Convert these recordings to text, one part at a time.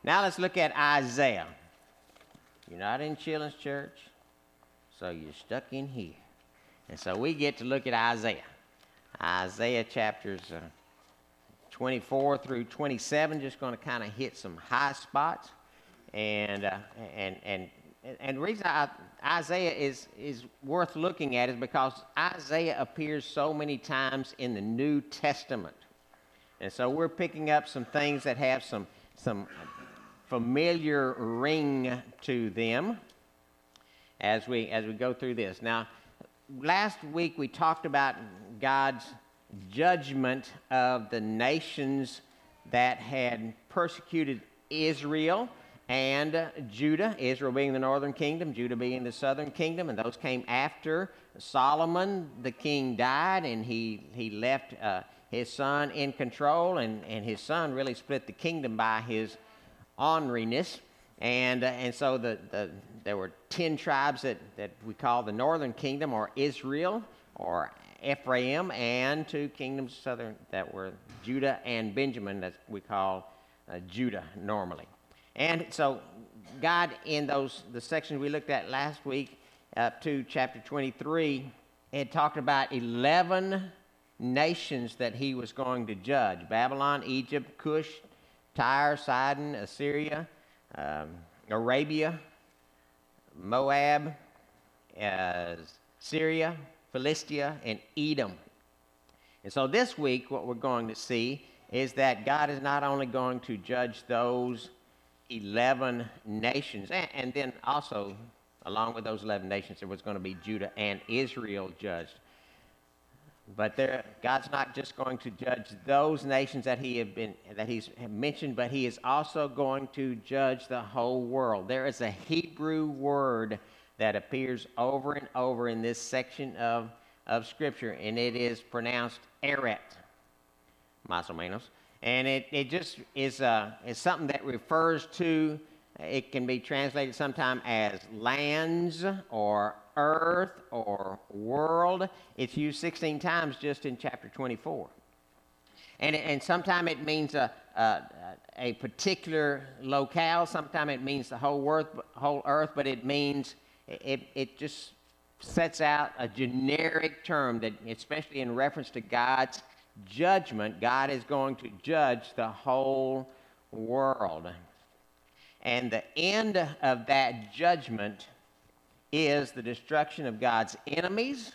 Now let's look at Isaiah. You're not in Children's Church, so you're stuck in here. And so we get to look at Isaiah. Isaiah chapters 24 through 27, just going to kind of hit some high spots. And the reason Isaiah is worth looking at is because Isaiah appears so many times in the New Testament. And so we're picking up some things that have some familiar ring to them as we go through this. Now, last week we talked about God's judgment of the nations that had persecuted Israel and Judah, Israel being the northern kingdom, Judah being the southern kingdom, and those came after Solomon, the king, died, and he left his son in control, and his son really split the kingdom by his orneriness. And so there were 10 tribes that we call the northern kingdom, or Israel, or Ephraim, and 2 kingdoms southern that were Judah and Benjamin, that we call Judah normally. And so God, in the sections we looked at last week up to chapter 23, had talked about 11 nations that he was going to judge: Babylon, Egypt, Cush, Tyre, Sidon, Assyria, Arabia, Moab, Syria, Philistia, and Edom. And so this week what we're going to see is that God is not only going to judge those 11 nations, and then also along with those 11 nations there was going to be Judah and Israel judged. But God's not just going to judge those nations that he's mentioned, but he is also going to judge the whole world. There is a Hebrew word that appears over and over in this section of Scripture, and it is pronounced eret, más o menos. And it just is something that refers to, it can be translated sometime as lands or earth or world. It's used 16 times just in chapter 24. And sometimes it means a particular locale, sometimes it means the whole earth, but it means, it just sets out a generic term that, especially in reference to God's judgment, God is going to judge the whole world. And the end of that judgment is the destruction of God's enemies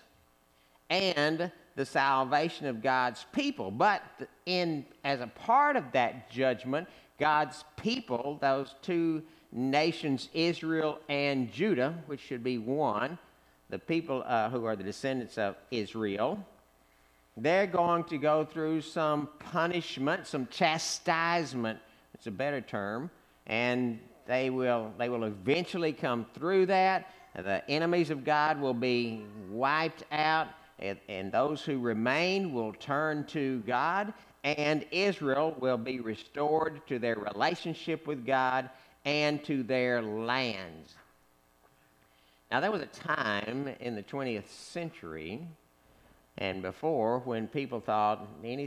and the salvation of God's people. But as a part of that judgment, God's people, those 2 nations, Israel and Judah, which should be one, the people who are the descendants of Israel, they're going to go through some punishment, some chastisement, it's a better term, and they will eventually come through that. The enemies of God will be wiped out, and those who remain will turn to God, and Israel will be restored to their relationship with God and to their lands. Now, there was a time in the 20th century and before when people thought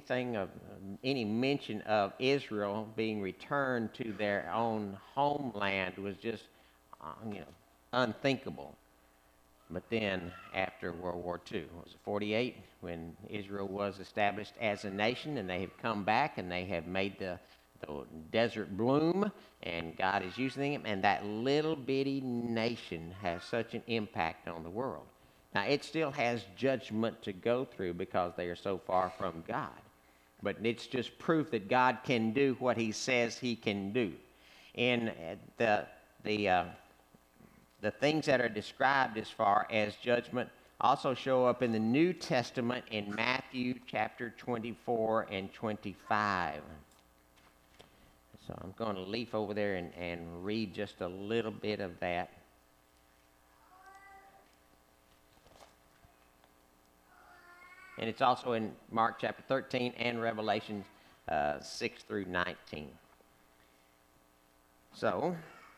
any mention of Israel being returned to their own homeland was just unthinkable. But then after World War II, was it 48, when Israel was established as a nation, and they have come back and they have made the desert bloom, and God is using them, and that little bitty nation has such an impact on the world. Now, it still has judgment to go through because they are so far from God. But it's just proof that God can do what he says he can do. And the things that are described as far as judgment also show up in the New Testament in Matthew chapter 24 and 25. So I'm going to leaf over there and read just a little bit of that. And it's also in Mark chapter 13 and Revelation 6 through 19. So,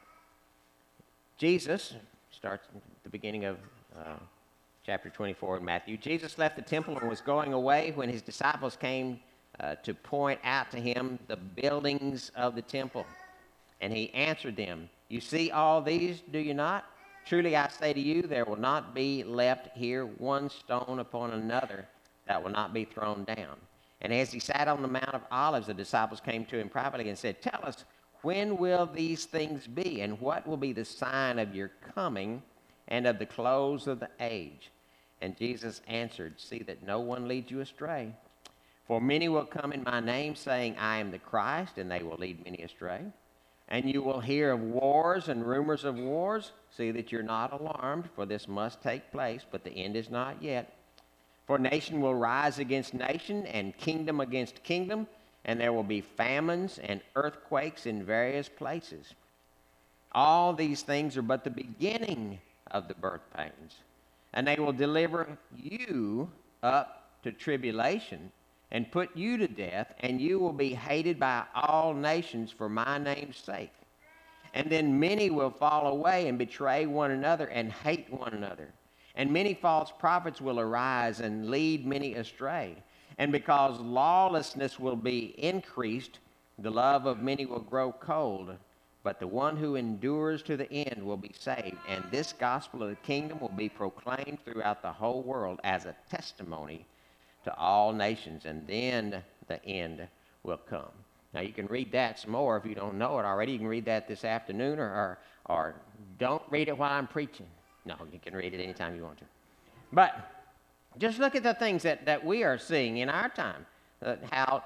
Jesus starts at the beginning of chapter 24 in Matthew. Jesus left the temple and was going away when his disciples came to point out to him the buildings of the temple. And he answered them, You see all these, do you not? Truly I say to you, there will not be left here one stone upon another that will not be thrown down. And as he sat on the Mount of Olives, the disciples came to him privately and said, Tell us, when will these things be? And what will be the sign of your coming and of the close of the age? And Jesus answered, See that no one leads you astray. For many will come in my name, saying, I am the Christ, and they will lead many astray. And you will hear of wars and rumors of wars. See that you're not alarmed, for this must take place, but the end is not yet. For nation will rise against nation, and kingdom against kingdom, and there will be famines and earthquakes in various places. All these things are but the beginning of the birth pains. And they will deliver you up to tribulation and put you to death, and you will be hated by all nations for my name's sake. And then many will fall away and betray one another and hate one another. And many false prophets will arise and lead many astray. And because lawlessness will be increased, the love of many will grow cold. But the one who endures to the end will be saved. And this gospel of the kingdom will be proclaimed throughout the whole world as a testimony to all nations. And then the end will come. Now, you can read that some more if you don't know it already. You can read that this afternoon, or don't read it while I'm preaching. No, you can read it anytime you want to. But just look at the things that we are seeing in our time, how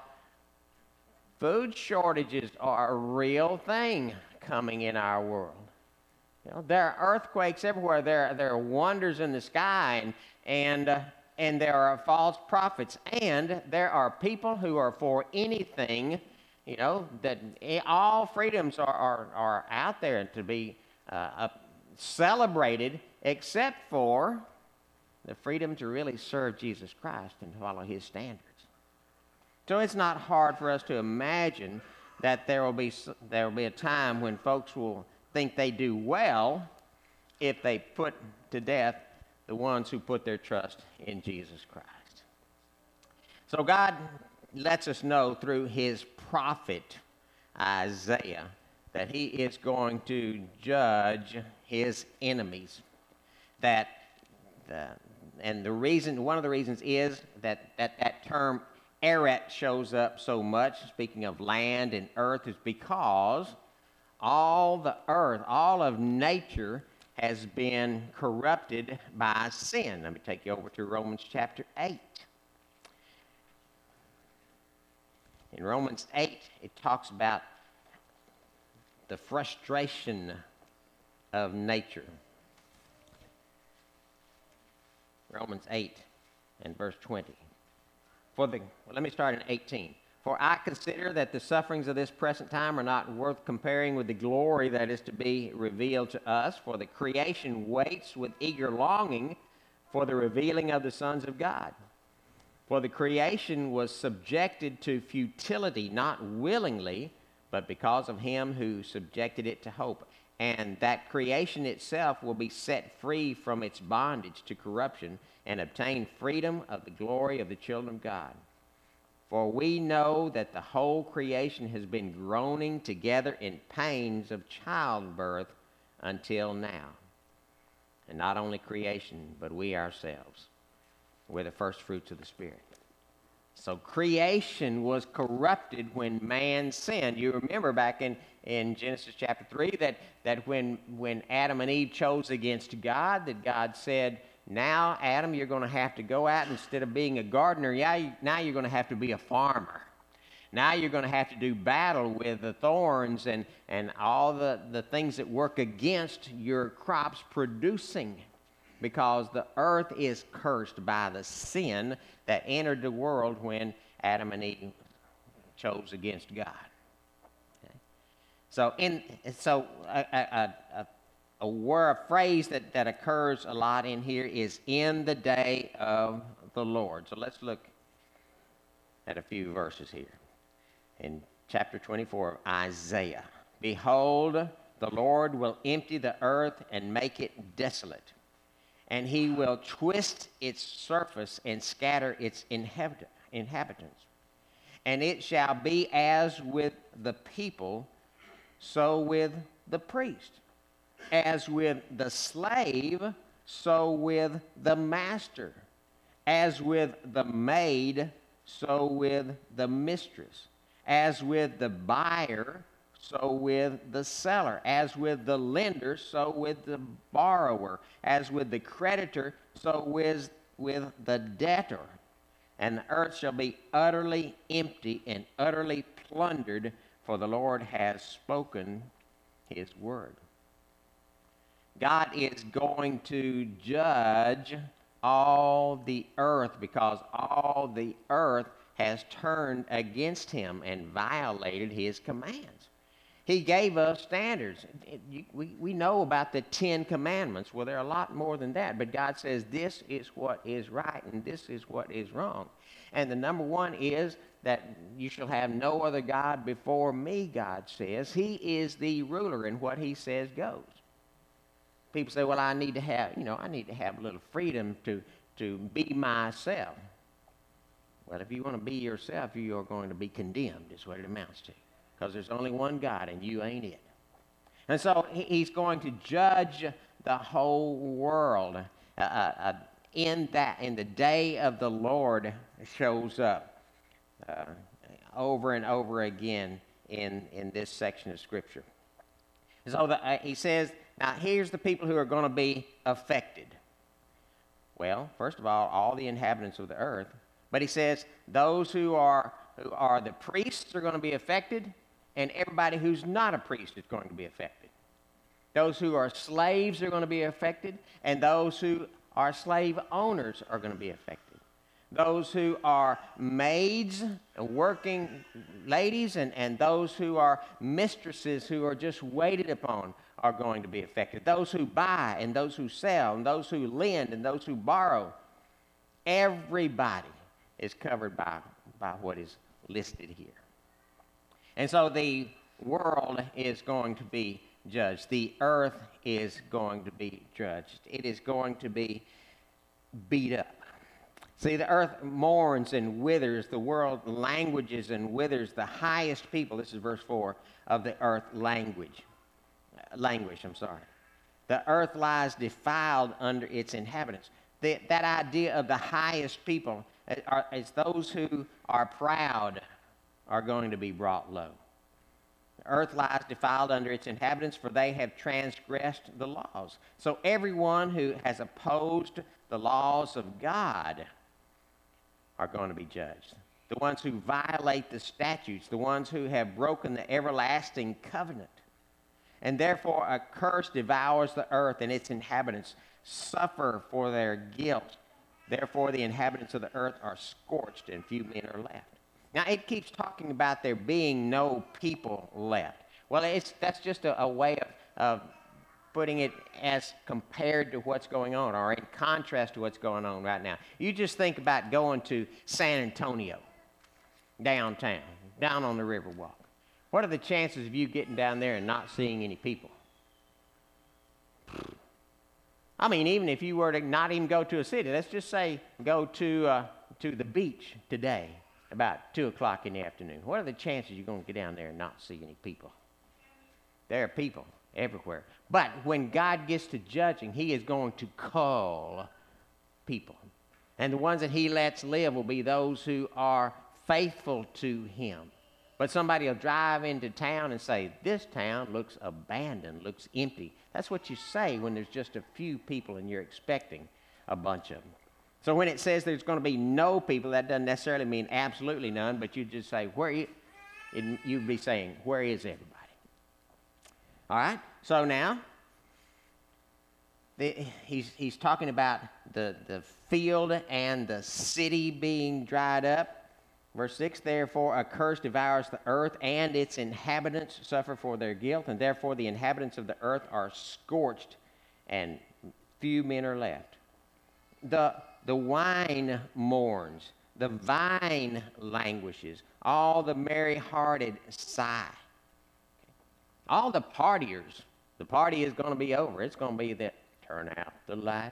food shortages are a real thing coming in our world. You know, there are earthquakes everywhere. There are wonders in the sky, and there are false prophets, and there are people who are for anything. You know, that all freedoms are out there to be celebrated, except for the freedom to really serve Jesus Christ and follow his standards. So it's not hard for us to imagine that there will be a time when folks will think they do well if they put to death the ones who put their trust in Jesus Christ. So God lets us know through his prophet Isaiah that he is going to judge his enemies. And the reason, one of the reasons is that term Eret shows up so much, speaking of land and earth, is because all the earth, all of nature has been corrupted by sin. Let me take you over to Romans chapter 8. In Romans 8, it talks about the frustration of nature. Romans 8 and verse 20. Let me start in 18. For I consider that the sufferings of this present time are not worth comparing with the glory that is to be revealed to us. For the creation waits with eager longing for the revealing of the sons of God. For the creation was subjected to futility, not willingly, but because of him who subjected it to hope. And that creation itself will be set free from its bondage to corruption and obtain freedom of the glory of the children of God. For we know that the whole creation has been groaning together in pains of childbirth until now. And not only creation, but we ourselves. We're the first fruits of the Spirit. So creation was corrupted when man sinned. You remember back in Genesis chapter 3 that when Adam and Eve chose against God, that God said, now, Adam, you're going to have to go out instead of being a gardener. Now you're going to have to be a farmer. Now you're going to have to do battle with the thorns and all the things that work against your crops producing, because the earth is cursed by the sin that entered the world when Adam and Eve chose against God. Okay? So a phrase that occurs a lot in here is in the day of the Lord. So let's look at a few verses here. In chapter 24 of Isaiah, behold, the Lord will empty the earth and make it desolate, and he will twist its surface and scatter its inhabitants. And it shall be as with the people so with the priest. As with the slave, so with the master. As with the maid, so with the mistress. As with the buyer, so with the seller. As with the lender, so with the borrower. As with the creditor, so with the debtor. And the earth shall be utterly empty and utterly plundered, for the Lord has spoken his word. God is going to judge all the earth because all the earth has turned against him and violated his commands. He gave us standards. We know about the 10 commandments. Well, there are a lot more than that, but God says this is what is right and this is what is wrong. And the number one is that you shall have no other God before me, God says. He is the ruler, and what he says goes. People say, well, I need to have a little freedom to be myself. Well, if you want to be yourself, you are going to be condemned, is what it amounts to. Because there's only one God, and you ain't it. And so he's going to judge the whole world. In the day of the Lord shows up over and over again in this section of Scripture. So he says, now here's the people who are going to be affected. Well, first of all the inhabitants of the earth. But he says those who are the priests are going to be affected, and everybody who's not a priest is going to be affected. Those who are slaves are going to be affected, and those who are slave owners are going to be affected. Those who are maids, working ladies, and those who are mistresses who are just waited upon are going to be affected. Those who buy and those who sell and those who lend and those who borrow, everybody is covered by what is listed here. And so the world is going to be judged. The earth is going to be judged. It is going to be beat up. See, the earth mourns and withers. The world languages and withers. The highest people, this is verse 4, of the earth languish. The earth lies defiled under its inhabitants. That idea of the highest people is those who are proud are going to be brought low. The earth lies defiled under its inhabitants, for they have transgressed the laws. So everyone who has opposed the laws of God are going to be judged. The ones who violate the statutes, the ones who have broken the everlasting covenant. And therefore a curse devours the earth, and its inhabitants suffer for their guilt. Therefore the inhabitants of the earth are scorched, and few men are left. Now it keeps talking about there being no people left. Well, that's just a way of putting it as compared to what's going on, or in contrast to what's going on right now. You just think about going to San Antonio, downtown, down on the Riverwalk. What are the chances of you getting down there and not seeing any people? I mean, even if you were to not even go to a city, let's just say go to the beach today about 2 o'clock in the afternoon. What are the chances you're going to get down there and not see any people? There are people everywhere. But when God gets to judging, he is going to call people. And the ones that he lets live will be those who are faithful to him. But somebody will drive into town and say, this town looks abandoned, looks empty. That's what you say when there's just a few people and you're expecting a bunch of them. So when it says there's going to be no people, that doesn't necessarily mean absolutely none, but you just say, you'd be saying, where is everybody? All right? So now, he's talking about the field and the city being dried up. Verse 6, therefore a curse devours the earth, and its inhabitants suffer for their guilt, and therefore the inhabitants of the earth are scorched, and few men are left. The wine mourns, the vine languishes, all the merry-hearted sigh. All the partiers, the party is going to be over. It's going to be that turn out the lights.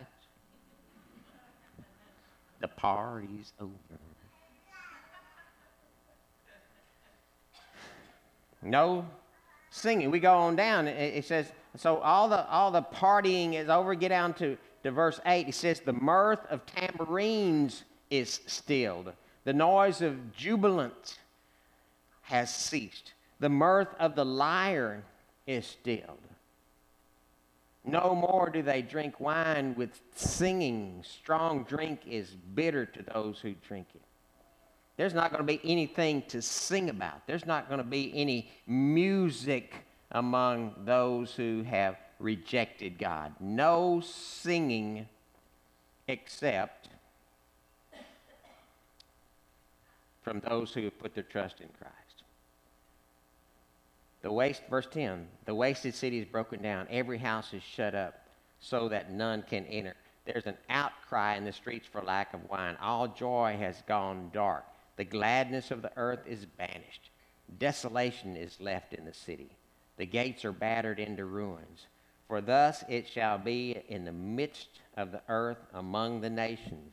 The party's over. No singing. We go on down. It says, so all the partying is over. Get down to verse 8. It says, the mirth of tambourines is stilled. The noise of jubilant has ceased. The mirth of the lyre is stilled. No more do they drink wine with singing. Strong drink is bitter to those who drink it. There's not going to be anything to sing about. There's not going to be any music among those who have rejected God. No singing except from those who have put their trust in Christ. Verse 10, the wasted city is broken down. Every house is shut up so that none can enter. There's an outcry in the streets for lack of wine. All joy has gone dark. The gladness of the earth is banished. Desolation is left in the city. The gates are battered into ruins. For thus it shall be in the midst of the earth among the nations,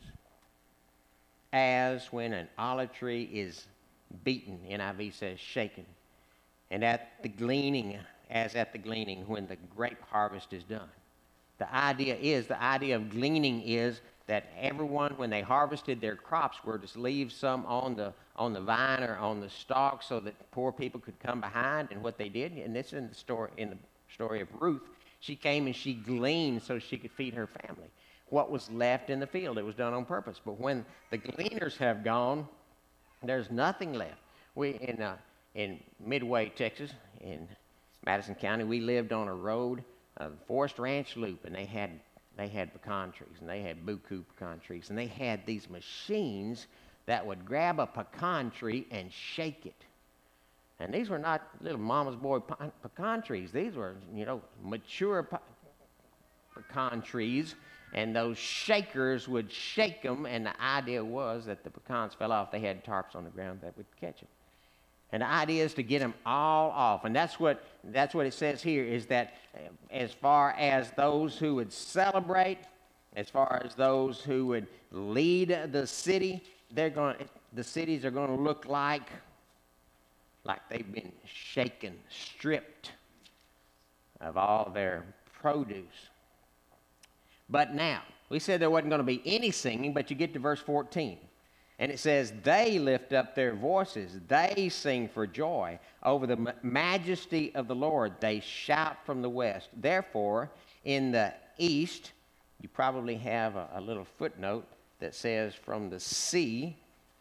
as when an olive tree is beaten, NIV says shaken, and at the gleaning, when the grape harvest is done. The idea of gleaning is that everyone, when they harvested their crops, were to leave some on the vine or on the stalk so that poor people could come behind. And what they did, and this is in the story of Ruth, she came and she gleaned so she could feed her family. What was left in the field, it was done on purpose. But when the gleaners have gone, there's nothing left. We in Midway, Texas, in Madison County, we lived on a road, Forest Ranch Loop, and they had pecan trees, and they had buku pecan trees, and they had these machines that would grab a pecan tree and shake it. And these were not little mama's boy pecan trees. These were, mature pecan trees, and those shakers would shake them, and the idea was that the pecans fell off. They had tarps on the ground that would catch them. And the idea is to get them all off. And that's what it says here, is that as far as those who would celebrate, as far as those who would lead the city, the cities are going to look like they've been shaken, stripped of all their produce. But now, we said there wasn't going to be any singing, but you get to verse 14. And it says, they lift up their voices. They sing for joy over the majesty of the Lord. They shout from the west. Therefore, in the east, you probably have a little footnote that says from the sea,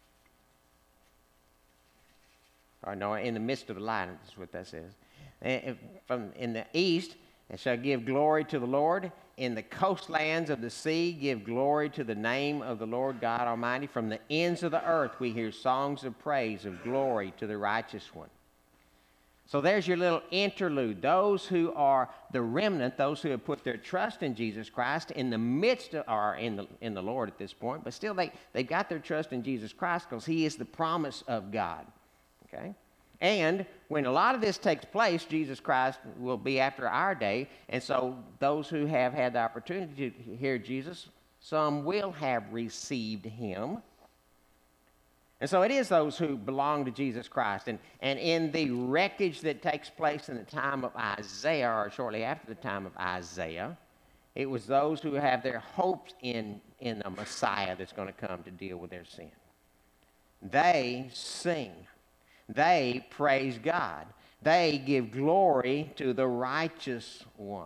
or no, in the midst of the light, that's what that says. In the east, it shall give glory to the Lord. In the coastlands of the sea, give glory to the name of the Lord God Almighty. From the ends of the earth, we hear songs of praise, of glory to the righteous one. So there's your little interlude. Those who are the remnant, those who have put their trust in Jesus Christ in the midst of, or in the Lord at this point, but still they've got their trust in Jesus Christ because he is the promise of God. Okay? And when a lot of this takes place, Jesus Christ will be after our day. And so those who have had the opportunity to hear Jesus, some will have received him. And so it is those who belong to Jesus Christ. And in the wreckage that takes place in the time of Isaiah, or shortly after the time of Isaiah, it was those who have their hopes in a Messiah that's going to come to deal with their sin. They sing. They praise God. They give glory to the righteous one.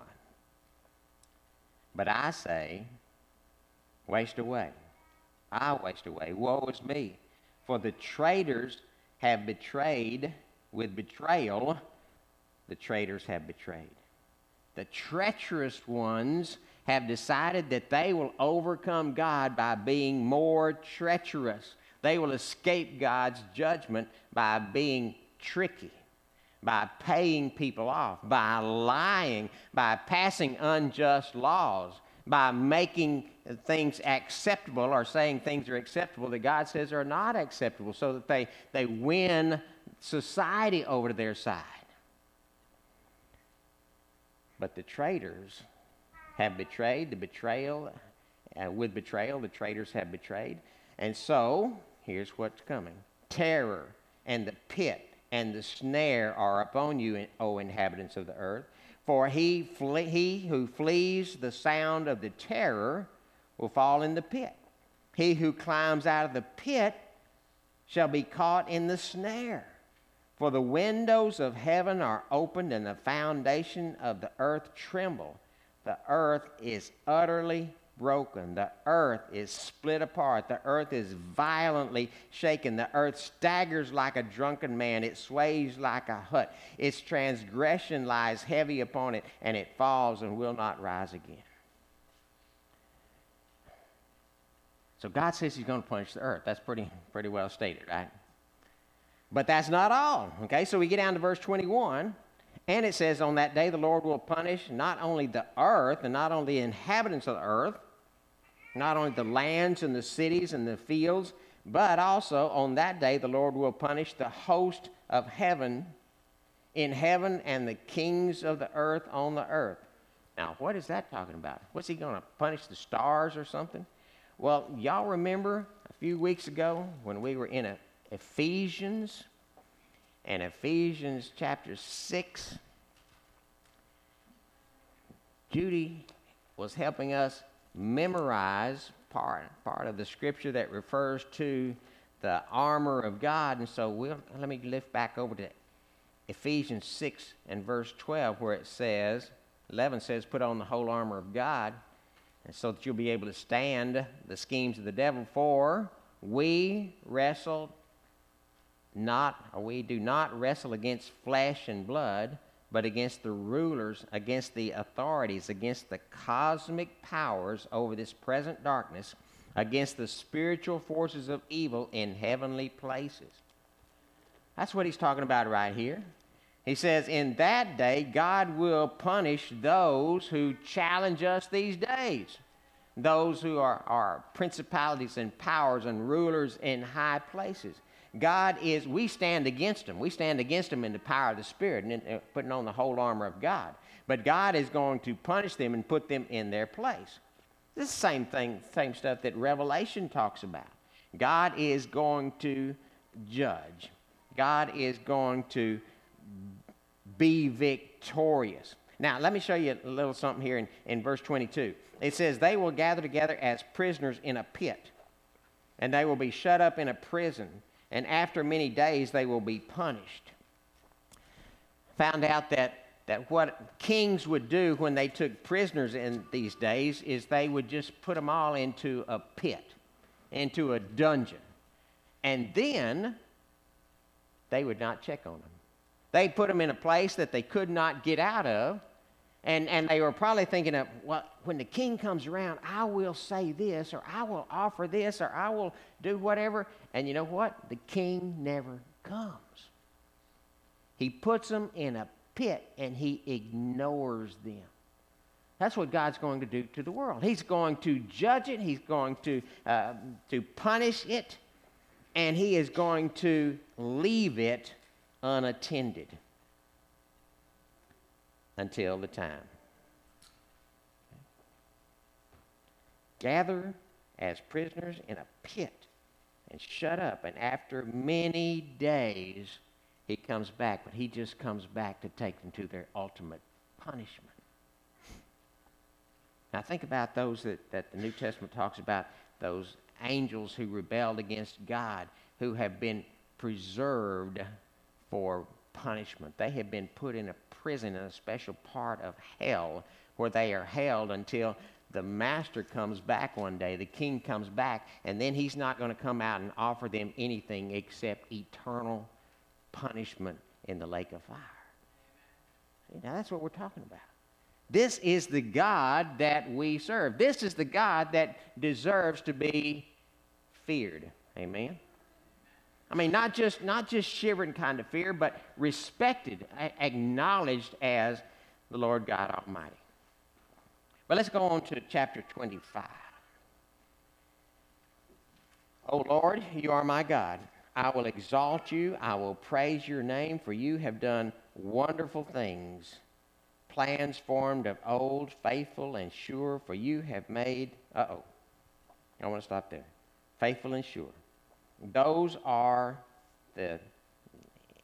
But I say, waste away. I waste away. Woe is me. For the traitors have betrayed with betrayal. The traitors have betrayed. The treacherous ones have decided that they will overcome God by being more treacherous. They will escape God's judgment by being tricky, by paying people off, by lying, by passing unjust laws, by making things acceptable or saying things are acceptable that God says are not acceptable, so that they win society over to their side. But the traitors have betrayed. With betrayal, the traitors have betrayed. And so, here's what's coming. Terror and the pit and the snare are upon you, O inhabitants of the earth. For he who flees the sound of the terror will fall in the pit. He who climbs out of the pit shall be caught in the snare. For the windows of heaven are opened, and the foundation of the earth tremble. The earth is utterly broken. The earth is split apart. The earth is violently shaken. The earth staggers like a drunken man. It sways like a hut. Its transgression lies heavy upon it, and it falls and will not rise again. So God says he's going to punish the earth. That's pretty well stated, right? But that's not all. Okay, so we get down to verse 21, and it says, on that day the Lord will punish not only the earth and not only the inhabitants of the earth, not only the lands and the cities and the fields, but also on that day the Lord will punish the host of heaven in heaven and the kings of the earth on the earth. Now, what is that talking about? What's he going to punish the stars or something? Well, y'all remember a few weeks ago when we were in Ephesians, and Ephesians chapter 6, Judy was helping us memorize part of the scripture that refers to the armor of God. And so let me lift back over to Ephesians 6 and verse 12, where it says, 11 says, put on the whole armor of God, and so that you'll be able to stand the schemes of the devil. For we do not wrestle against flesh and blood, but against the rulers, against the authorities, against the cosmic powers over this present darkness, against the spiritual forces of evil in heavenly places. That's what he's talking about right here. He says, in that day, God will punish those who challenge us these days, those who are principalities and powers and rulers in high places. We stand against them. We stand against them in the power of the Spirit and putting on the whole armor of God. But God is going to punish them and put them in their place. This is the same stuff that Revelation talks about. God is going to judge. God is going to be victorious. Now, let me show you a little something here in verse 22. It says, they will gather together as prisoners in a pit, and they will be shut up in a prison, and after many days they will be punished. Found out that what kings would do when they took prisoners in these days is they would just put them all into a pit, into a dungeon, and then they would not check on them. They put them in a place that they could not get out of, and they were probably thinking of, well, when the king comes around, I will say this, or I will offer this, or I will do whatever. And you know what? The king never comes. He puts them in a pit, and he ignores them. That's what God's going to do to the world. He's going to judge it. He's going to punish it, and he is going to leave it unattended until the time. Gather as prisoners in a pit and shut up, and after many days he comes back, but he just comes back to take them to their ultimate punishment. Now think about those that the New Testament talks about, those angels who rebelled against God, who have been preserved for punishment. They have been put in a prison in a special part of hell where they are held until the master comes back one day, the king comes back, and then he's not going to come out and offer them anything except eternal punishment in the lake of fire. See, now that's what we're talking about. This is the God that we serve. This is the God that deserves to be feared. Amen? I mean, not just shivering kind of fear, but respected, acknowledged as the Lord God Almighty. But let's go on to chapter 25. O Lord, you are my God. I will exalt you. I will praise your name, for you have done wonderful things. Plans formed of old, faithful and sure, for you have made... I want to stop there. Faithful and sure. Those are the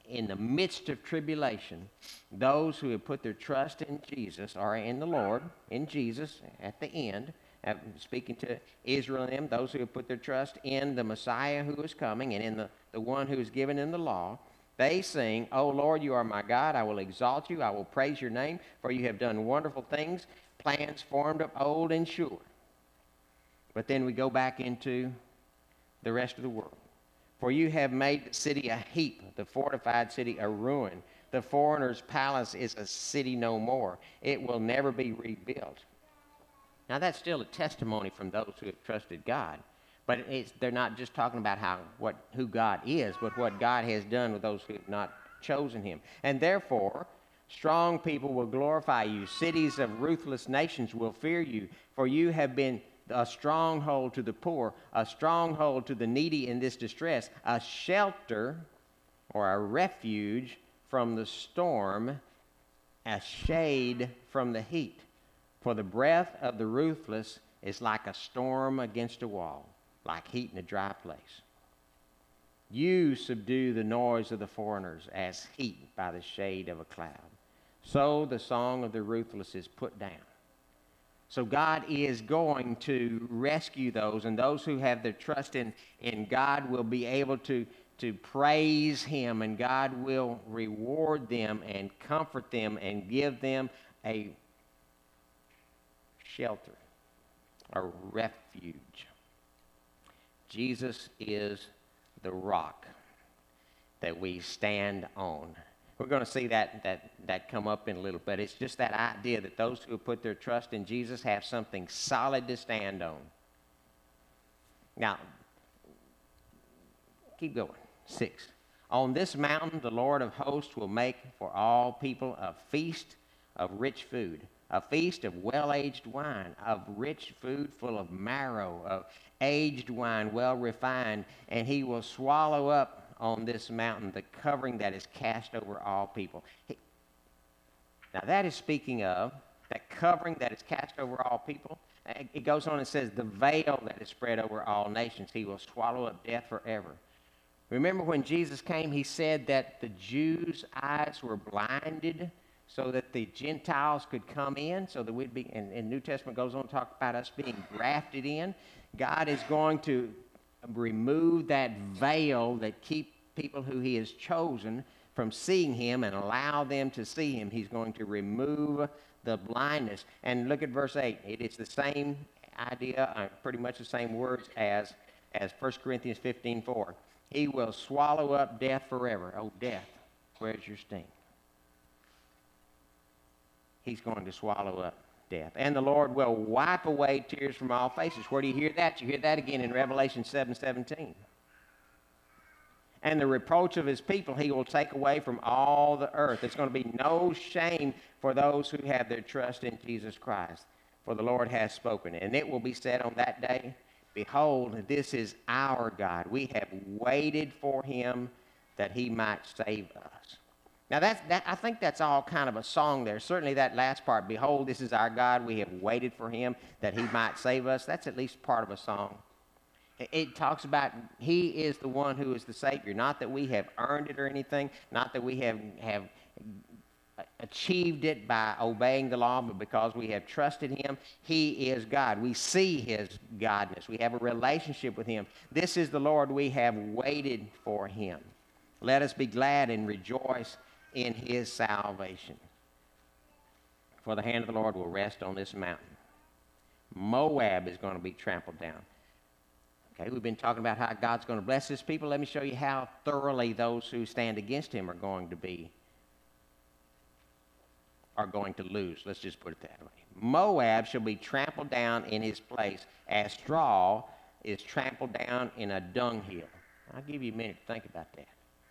in the midst of tribulation, those who have put their trust in Jesus, or in the Lord, in Jesus, at the end, speaking to Israel and them, those who have put their trust in the Messiah who is coming and in the one who is given in the law, they sing, "O Lord, you are my God. I will exalt you. I will praise your name, for you have done wonderful things, plans formed of old and sure." But then we go back into the rest of the world. "For you have made the city a heap, the fortified city a ruin. The foreigner's palace is a city no more. It will never be rebuilt." Now that's still a testimony from those who have trusted God. But they're not just talking about who God is, but what God has done with those who have not chosen him. "And therefore, strong people will glorify you. Cities of ruthless nations will fear you, for you have been a stronghold to the poor, a stronghold to the needy in this distress, a shelter or a refuge from the storm, a shade from the heat. For the breath of the ruthless is like a storm against a wall, like heat in a dry place. You subdue the noise of the foreigners as heat by the shade of a cloud. So the song of the ruthless is put down." So God is going to rescue those, and those who have their trust in God will be able to praise him, and God will reward them and comfort them and give them a shelter, a refuge. Jesus is the rock that we stand on. We're going to see that come up in a little bit. It's just that idea that those who have put their trust in Jesus have something solid to stand on. Now, keep going. 6. "On this mountain the Lord of hosts will make for all people a feast of rich food, a feast of well-aged wine, of rich food full of marrow, of aged wine well refined, and he will swallow up on this mountain the covering that is cast over all people." Now that is speaking of that covering that is cast over all people. It goes on and says, "The veil that is spread over all nations, he will swallow up death forever." Remember when Jesus came, he said that the Jews' eyes were blinded so that the Gentiles could come in, so that we'd be, and New Testament goes on to talk about us being grafted in. God is going to remove that veil that keep people who he has chosen from seeing him and allow them to see him. He's going to remove the blindness. And look at verse 8. It is the same idea, pretty much the same words as 1 Corinthians 15:4. "He will swallow up death forever." Oh, death, where's your sting? He's going to swallow up death. "And the Lord will wipe away tears from all faces." Where do you hear that? You hear that again in Revelation 7:17. "And the reproach of his people he will take away from all the earth." There's going to be no shame for those who have their trust in Jesus Christ, for the Lord has spoken. "And it will be said on that day, Behold, this is our God. We have waited for him that he might save us." Now, I think that's all kind of a song there. Certainly that last part, "Behold, this is our God. We have waited for him that he might save us." That's at least part of a song. It talks about he is the one who is the Savior. Not that we have earned it or anything. Not that we have achieved it by obeying the law, but because we have trusted him. He is God. We see his godness. We have a relationship with him. This is the Lord. We have waited for him. Let us be glad and rejoice in his salvation. For the hand of the Lord will rest on this mountain. Moab is going to be trampled down. Okay, we've been talking about how God's going to bless his people. Let me show you how thoroughly those who stand against him are going to lose. Let's just put it that way. "Moab shall be trampled down in his place as straw is trampled down in a dunghill." I'll give you a minute to think about that.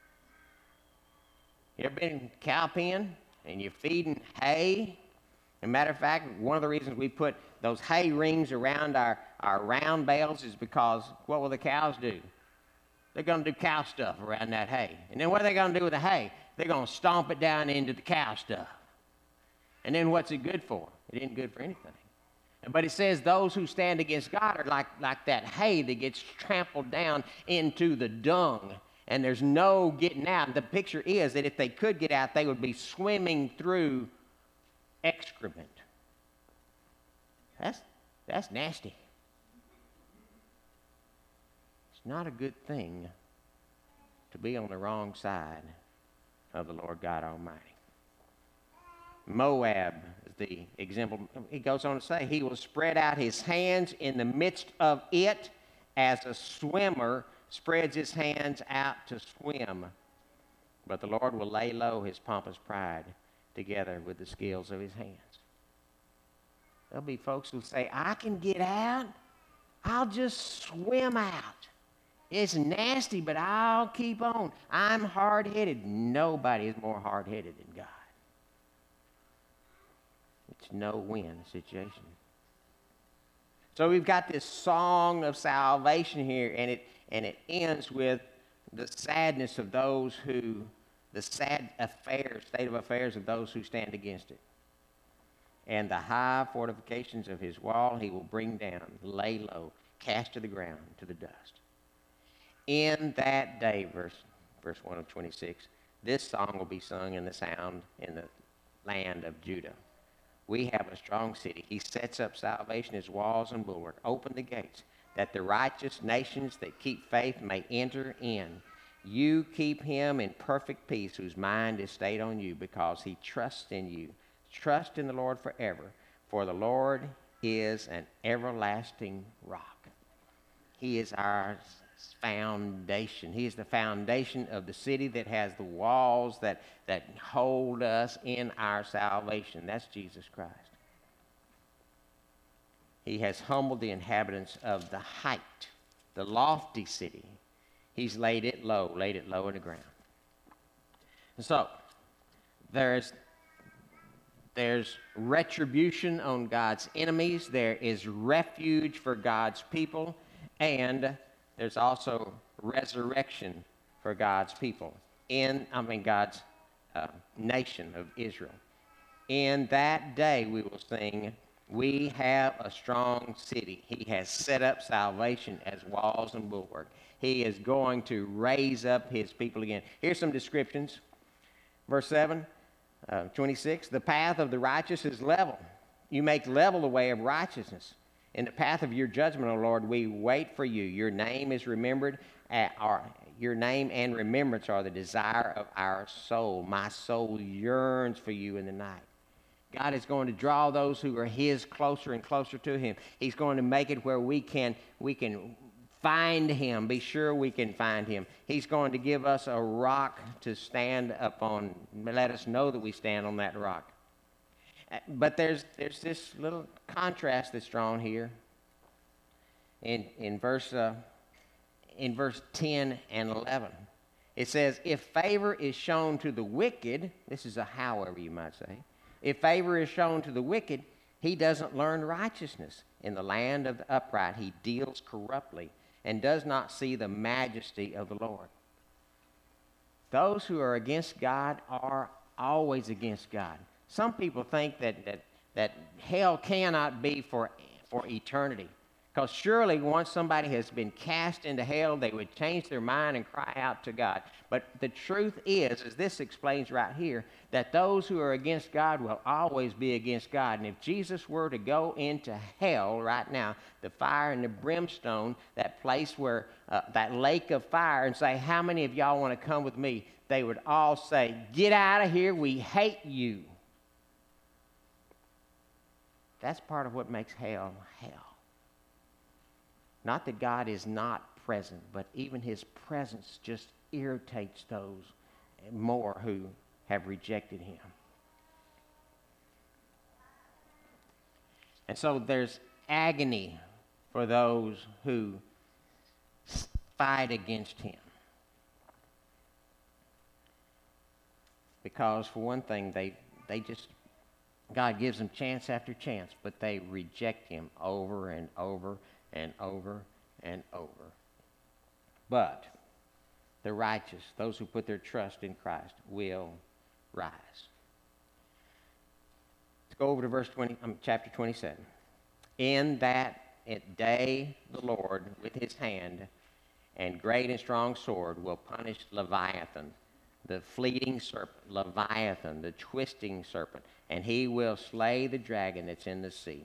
You ever been in a cow pen and you're feeding hay? As a matter of fact, one of the reasons we put those hay rings around our round bales is because what will the cows do? They're going to do cow stuff around that hay. And then what are they going to do with the hay? They're going to stomp it down into the cow stuff. And then what's it good for? It isn't good for anything. But it says those who stand against God are like that hay that gets trampled down into the dung. and there's no getting out. The picture is that if they could get out, they would be swimming through excrement. That's nasty. It's not a good thing to be on the wrong side of the Lord God Almighty. Moab is the example. He goes on to say, he will spread out his hands in the midst of it as a swimmer spreads his hands out to swim. But the Lord will lay low his pompous pride together with the skills of his hands. There'll be folks who say, I can get out. I'll just swim out. It's nasty, but I'll keep on. I'm hard-headed. Nobody is more hard-headed than God. It's no-win situation. So we've got this song of salvation here, and it ends with the sadness of those who, the sad state of affairs of those who stand against it. And the high fortifications of his wall he will bring down, lay low, cast to the ground, to the dust. In that day, verse 1 of 26, this song will be sung in the land of Judah. We have a strong city. He sets up salvation as walls and bulwark. Open the gates, that the righteous nations that keep faith may enter in. You keep him in perfect peace, whose mind is stayed on you, because he trusts in you. Trust in the Lord forever, for the Lord is an everlasting rock. He is our foundation. He is the foundation of the city that has the walls that hold us in our salvation. That's Jesus Christ. He has humbled the inhabitants of the height, the lofty city. He's laid it low in the ground. And so, there's retribution on God's enemies. There is refuge for God's people. And there's also resurrection for God's people. God's nation of Israel. In that day we will sing, we have a strong city. He has set up salvation as walls and bulwark. He is going to raise up his people again. Here's some descriptions. Verse 7. 26, the path of the righteous is level. You make level the way of righteousness. In the path of your judgment, O Lord, we wait for you. Your name is remembered. Your name and remembrance are the desire of our soul. My soul yearns for you in the night. God is going to draw those who are his closer and closer to him. He's going to make it where we can find him, be sure we can find him. He's going to give us a rock to stand upon, let us know that we stand on that rock. But there's this little contrast that's drawn here in verse 10 and 11. It says, if favor is shown to the wicked, this is a however you might say, if favor is shown to the wicked, he doesn't learn righteousness. In the land of the upright, he deals corruptly and does not see the majesty of the Lord. Those who are against God are always against God. Some people think that hell cannot be for eternity. Because surely once somebody has been cast into hell, they would change their mind and cry out to God. But the truth is, as this explains right here, that those who are against God will always be against God. And if Jesus were to go into hell right now, the fire and the brimstone, that place where, that lake of fire, and say, how many of y'all want to come with me? They would all say, get out of here, we hate you. That's part of what makes hell hell. Not that God is not present, but even his presence just irritates those more who have rejected him. And so there's agony for those who fight against him. Because for one thing, they just, God gives them chance after chance, but they reject him over and over and over and over. But the righteous, those who put their trust in Christ, will rise. Let's go over to chapter 27. In that day the Lord with his hand and great and strong sword will punish Leviathan, the fleeting serpent, Leviathan, the twisting serpent, and he will slay the dragon that's in the sea.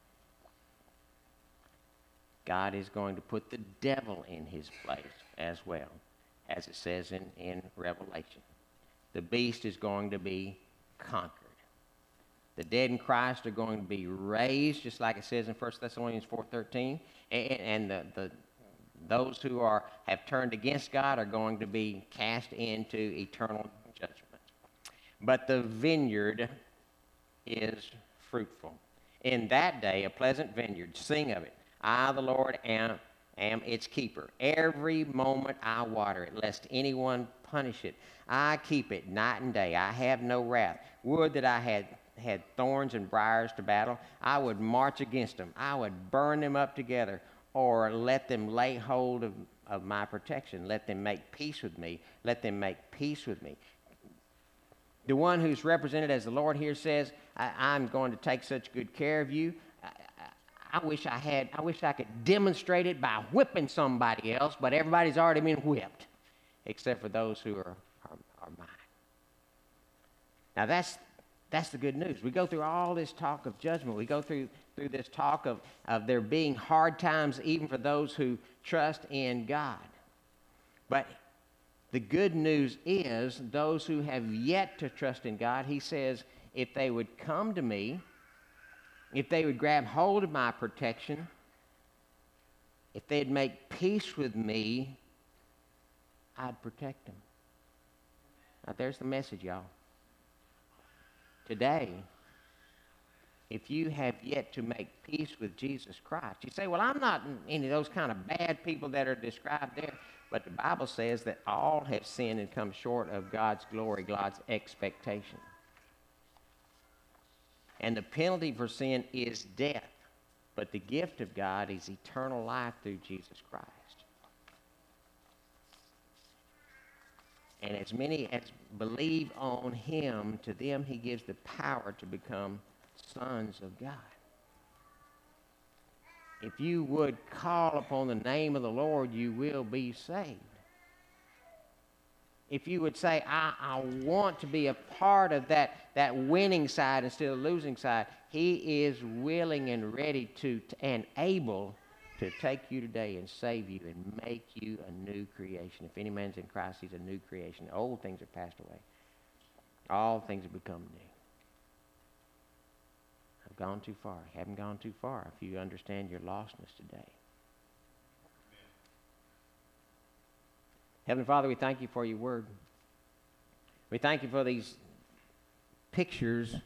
God is going to put the devil in his place as well, as it says in Revelation. The beast is going to be conquered. The dead in Christ are going to be raised, just like it says in 1 Thessalonians 4:13. And those who have turned against God are going to be cast into eternal judgment. But the vineyard is fruitful. In that day, a pleasant vineyard, sing of it. I, the Lord, am its keeper. Every moment I water it, lest anyone punish it. I keep it night and day. I have no wrath. Would that I had thorns and briars to battle. I would march against them. I would burn them up together, or let them lay hold of my protection. Let them make peace with me. Let them make peace with me. The one who's represented as the Lord here says, I'm going to take such good care of you. I wish I could demonstrate it by whipping somebody else, but everybody's already been whipped, except for those who are mine. Now that's the good news. We go through all this talk of judgment. We go through this talk of there being hard times even for those who trust in God. But the good news is those who have yet to trust in God, he says, if they would come to me, if they would grab hold of my protection, if they'd make peace with me, I'd protect them. Now there's the message, y'all. Today, if you have yet to make peace with Jesus Christ, you say, well, I'm not any of those kind of bad people that are described there. But the Bible says that all have sinned and come short of God's glory, God's expectation. And the penalty for sin is death. But the gift of God is eternal life through Jesus Christ. And as many as believe on him, to them he gives the power to become sons of God. If you would call upon the name of the Lord, you will be saved. If you would say, I want to be a part of that winning side instead of losing side, he is willing and ready and able to take you today and save you and make you a new creation. If any man's in Christ, he's a new creation. Old things are passed away. All things have become new. I've gone too far. I haven't gone too far if you understand your lostness today. Heavenly Father, we thank you for your word. We thank you for these pictures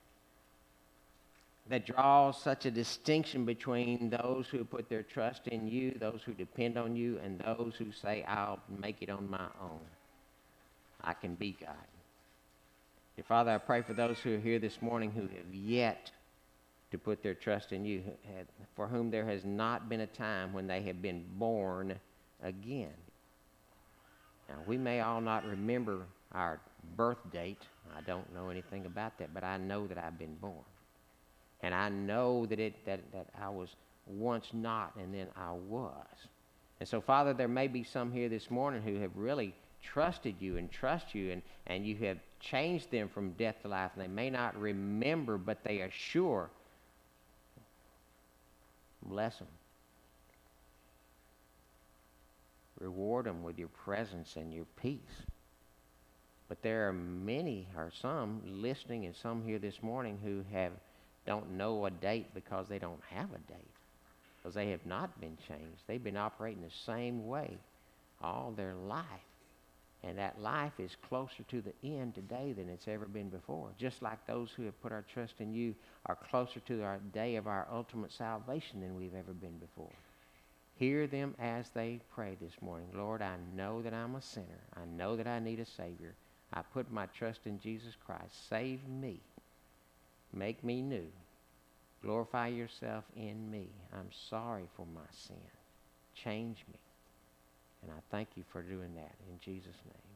that draw such a distinction between those who put their trust in you, those who depend on you, and those who say, I'll make it on my own. I can be God. Dear Father, I pray for those who are here this morning who have yet to put their trust in you, for whom there has not been a time when they have been born again. Now, we may all not remember our birth date. I don't know anything about that, but I know that I've been born. And I know that I was once not, and then I was. And so, Father, there may be some here this morning who have really trusted you and trust you, and you have changed them from death to life, and they may not remember, but they are sure. Bless them. Reward them with your presence and your peace. But there are many, or some, listening and some here this morning who don't know a date because they don't have a date. Because they have not been changed. They've been operating the same way all their life. And that life is closer to the end today than it's ever been before. Just like those who have put our trust in you are closer to our day of our ultimate salvation than we've ever been before. Hear them as they pray this morning. Lord, I know that I'm a sinner. I know that I need a Savior. I put my trust in Jesus Christ. Save me. Make me new. Glorify yourself in me. I'm sorry for my sin. Change me. And I thank you for doing that in Jesus' name.